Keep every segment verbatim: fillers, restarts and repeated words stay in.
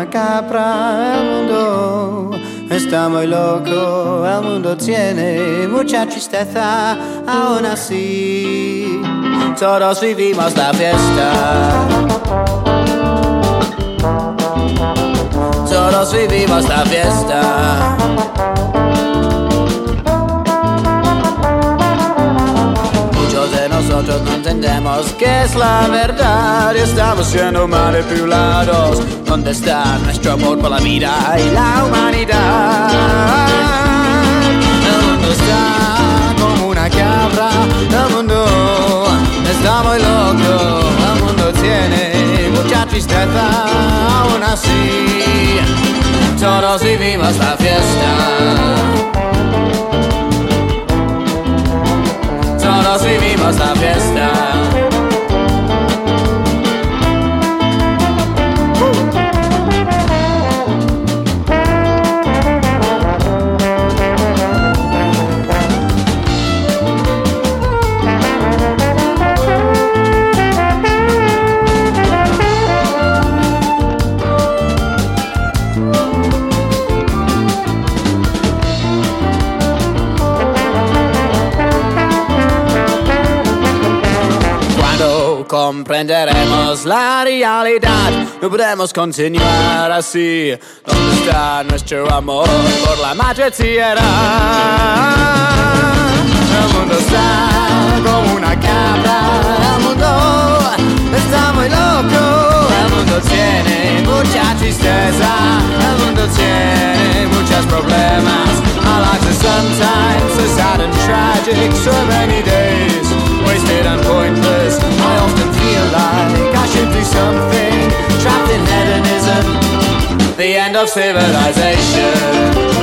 una cabra, el mundo está muy loco, el mundo tiene mucha tristeza, aún así todos vivimos la fiesta. Todos vivimos la fiesta. Muchos de nosotros no entendemos qué es la verdad y estamos siendo manipulados. ¿Dónde está nuestro amor por la vida y la humanidad? El mundo está como una cabra, el mundo está muy loco, el mundo tiene mucha tristeza, aún así todos vivimos la fiesta. Todos vivimos la fiesta. Comprenderemos la realidad, no podemos continuar así. ¿Dónde está nuestro amor por la madre tierra? El mundo está como una cabra, el mundo está muy loco, el mundo tiene mucha tristeza, el mundo tiene muchos problemas. Our lives are sometimes so sad and tragic, so many days wasted and pointless. I often feel like I should do something, trapped in hedonism, the end of civilization.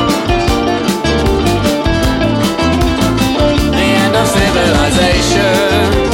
The end of civilization.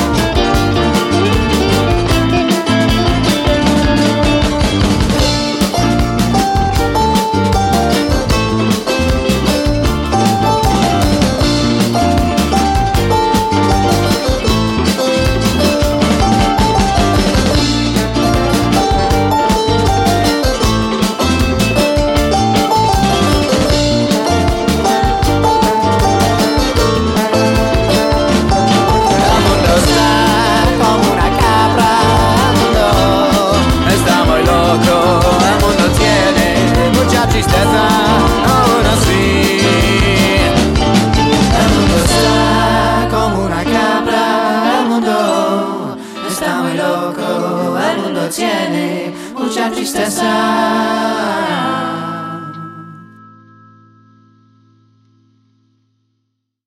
Tiene mucha tristeza.